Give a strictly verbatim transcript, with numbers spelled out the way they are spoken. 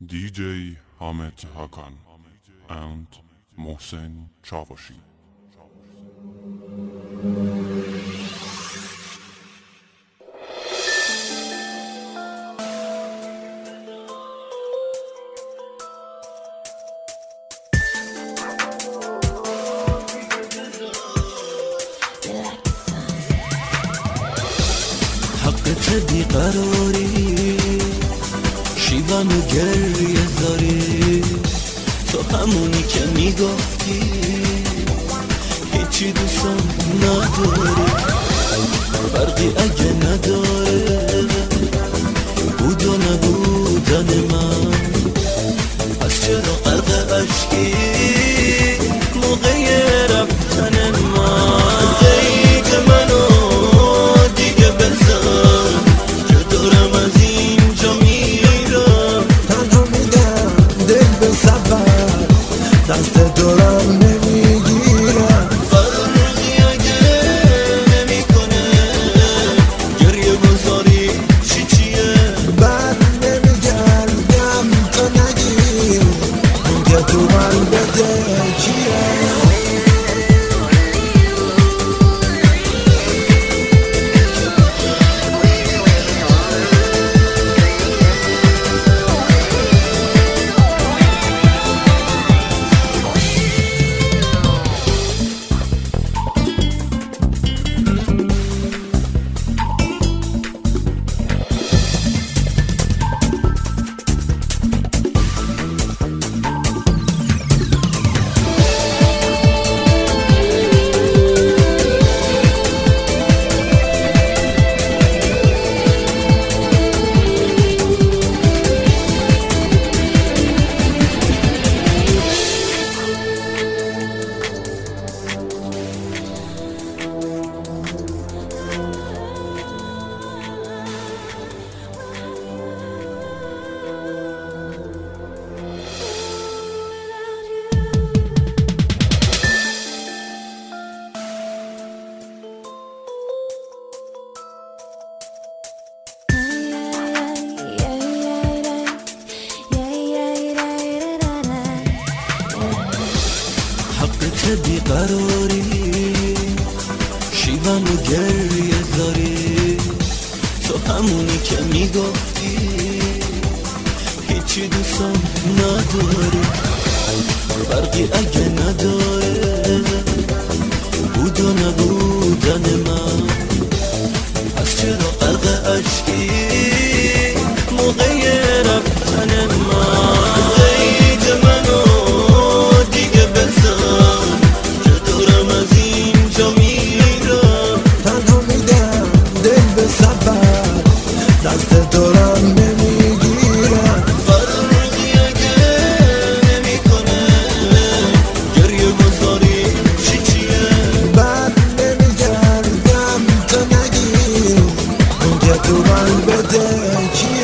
دی جی حامد Hakan and محسن چاوشی. حقت بیقراری شیوانو گریه داری، تو همونی که میگفتی هیچی دوستم نداری. فرقی اگه نداره بود و نبودن من، پس چرا غرق عشقی موقع رفتن من؟ قید منو دیگه بزن که دارم از اینجا میرم. تنها میدم دل به سفر، دست دورم نمیگیرم. فرقی اگه نمیکنه گریه بزاری چی چیه؟ بعد نمیگردم تو نگیر اون که تو من بده کیه؟ حقت بیقراری شیوانو گریه داری، تو همونی که میگفتی هیچی دوستم نداری. فرقی اگه نداره بود و نبودن من، پس چرا غرق عشقی موقع رفتن من؟ قید منو دیگه بزن که دارم از اینجا میرم. تنها میدم دل به سفر، دست دورم نمیگیرم. فرقی اگه نمیکنه گریه بزاری چی چیه؟ بعد نمیگردم تو نگیر اون که تو من بده کیه؟